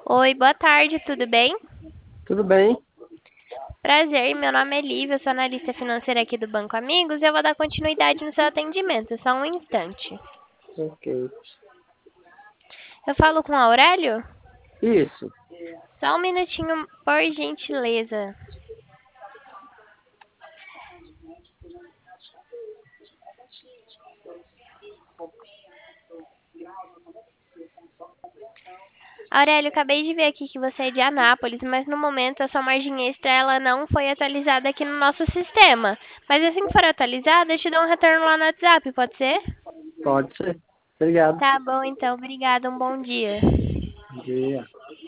Oi, boa tarde, tudo bem? Tudo bem? Prazer, meu nome é Lívia, eu sou analista financeira aqui do Banco Amigos e eu vou dar continuidade no seu atendimento, só um instante. Ok. Eu falo com o Aurélio? Isso. Só um minutinho, por gentileza. Aurélio, acabei de ver aqui que você é de Anápolis, mas no momento a sua margem extra ela não foi atualizada aqui no nosso sistema. Mas assim que for atualizada, eu te dou um retorno lá no WhatsApp, pode ser? Pode ser. Obrigado. Tá bom, então, obrigada, um bom dia. Bom dia.